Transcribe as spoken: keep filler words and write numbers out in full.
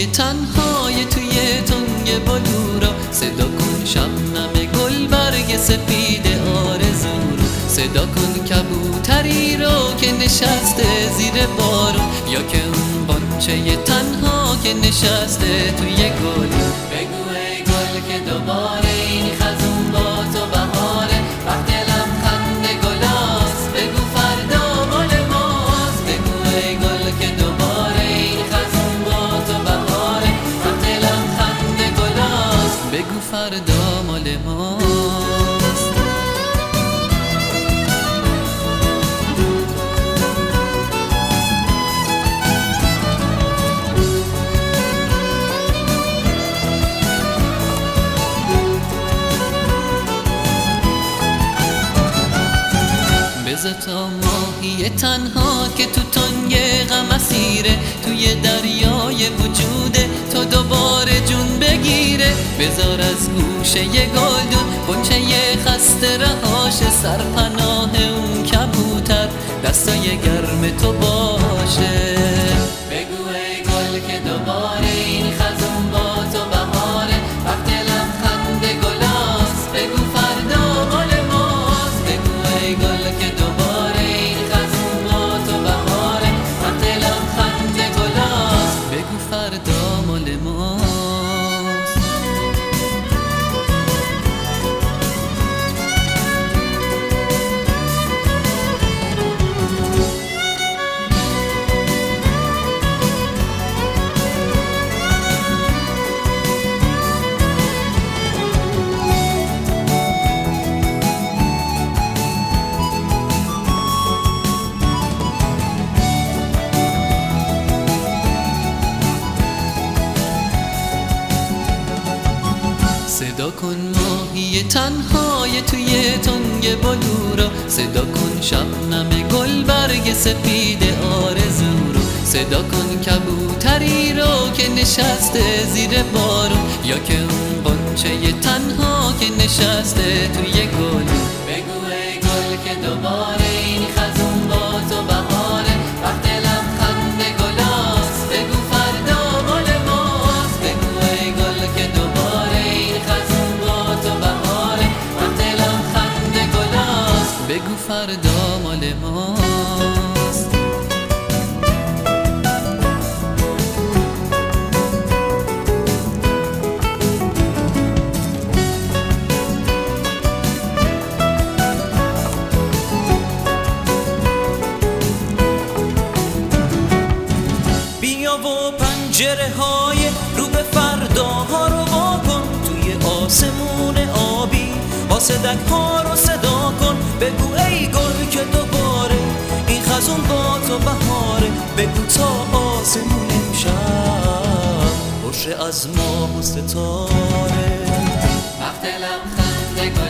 تنهای توی تنگ بلورا، صدا کن شبنم گل برگ سپید آرزو رو، صدا کن کبوتری رو که نشسته زیر بارون، یا که اون بانچه تنها که نشسته توی گل. بگو ای گل که دوباره این خزون با تو بهاره، وقت دلم خنده گلاست، بگو فردا مال ماست. بگو ای گل که دوباره این خزون با تو بهاره، وقت دلم خنده گلاست، بگو فردا مال ماست. بذار تا ماهی تنها که تو تنگ غم اسیره، توی دریای وجوده تا دوباره جون بگیره. بذار از گوشه گلدون بنچه خسته رهاش، سرپناه اون کبوتر دستای گرم تو باشه. بگو ای گل که دوباره این خزون با تو بهاره، وقت دلم خنده گلاست، بگو فردا مال ماست. بگو ای گل که دوباره این خزون با تو بهاره، وقت دلم خنده گلاست، بگو فردا مال ماست. صدا کن ماهی تنهای توی تنگ بلورا، صدا کن شبنم گل برگ سپید آرزو رو، صدا کن کبوتری رو که نشسته زیر بارون، یا که اون بانچه تنها که نشسته توی گل. بگو ای گل که دوباره این خزون با تو بهاره، وقت دلم خنده گلاست، بگو فردا مال ماست. بگو ای گل که دوباره این خزون با تو بهاره، وقت دلم خنده گلاست، بگو فردا مال ماست. بیا و پنجره های رو به فرداها رو واکن، توی آسمون آبی آسدک ها رو صدا کن. بگو ای گل که دوباره این خزون با تو بهاره، بگو تا آسمون امشب باشه از ماه و ستاره، وقت دلم خنده